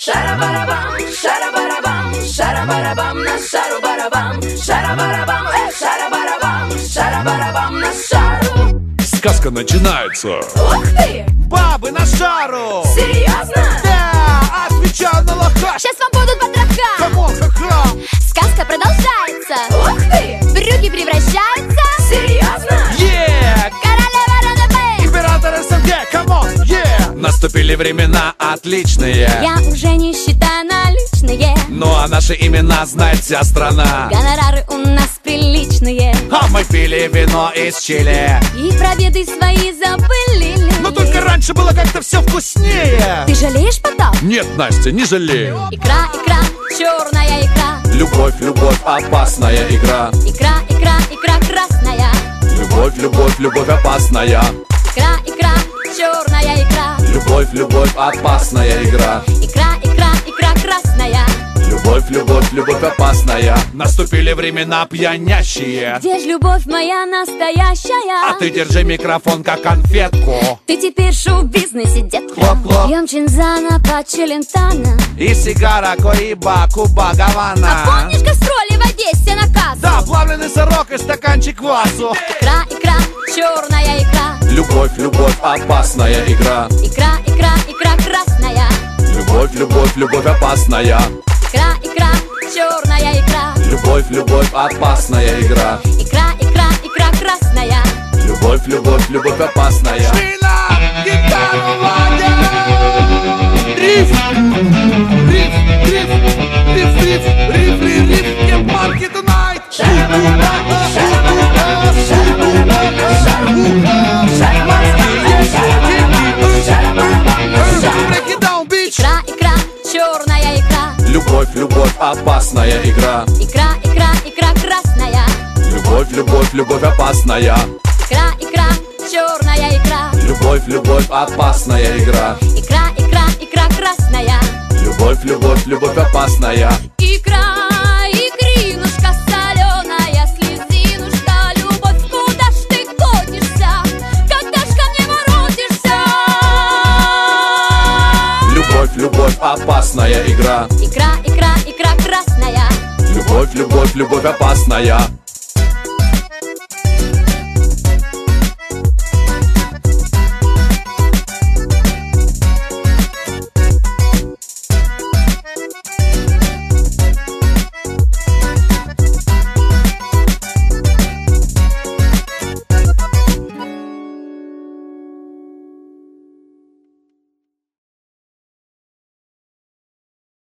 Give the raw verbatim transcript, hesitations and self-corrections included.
Шара-барабам, шара-барабам, шара-барабам, на шару-барабам, шара-барабам, э, шара-барабам, шара-барабам, на шару. Сказка начинается. Ух ты! Бабы на шару! Серьезно? Да, отвечаю на лоха. Сейчас вам будут потроха. Камон, ха-ха. Сказка продолжается. Ух ты! Брюки превращаются. Серьезно? Yeah! Королева РНБ. Император СНГ, камон, yeah! Наступили времена отличные. Я уже не считаю наличные. Ну а наши имена знает вся страна. Гонорары у нас приличные. А мы пили вино из Чили. И про беды свои забыли. Но только раньше было как-то все вкуснее. Ты жалеешь потом? Нет, Настя, не жалею. Икра, икра, черная икра. Любовь, любовь, опасная игра. Икра, икра, икра красная. Любовь, любовь, любовь, опасная. Икра, икра, черная икра. Любовь, любовь, опасная игра. Икра, икра, икра красная. Любовь, любовь, любовь, опасная. Наступили времена пьянящие. Где ж любовь моя настоящая? А ты держи микрофон как конфетку. Ты теперь в шоу-бизнесе, детка. Хлоп-хлоп. Пьем чинзана по Челентано. И сигара, коиба, Куба, А Гавана. помнишь гастроли в Одессе на кассу? Да, плавленый сырок и стаканчик квасу. Икра, икра, черная икра. Любовь, любовь, опасная игра. Икра, икра, икра красная. Любовь, любовь, любовь, опасная. Икра, икра, черная икра. Любовь, любовь, опасная игра. Икра, икра, икра красная. Любовь, любовь, любовь, опасная. Шпина, гитару, Вадя. Риф, риф, риф, риф, риф, риф, риф, риф, get party tonight. Шара-барабам, шара-барабам, шара-барабам, на шару. Шара-барабам, э, шара-барабам, шара-барабам, на шару. Break it down, bitch. Икра, икра, черная икра. Любовь, любовь, опасная игра. Икра, икра, икра красная. Любовь, любовь, любовь, опасная. Икра, икра, черная икра. Любовь, любовь, опасная игра. Икра, икра, икра красная. Любовь, любовь, любовь, опасная. Икра, икринушка соленая, слезинушка, любовь, куда ж ты катишься? Когда ж ко мне воротишься? Любовь, любовь, опасная игра. Икра, икра, икра красная. Любовь, любовь, любовь, опасная.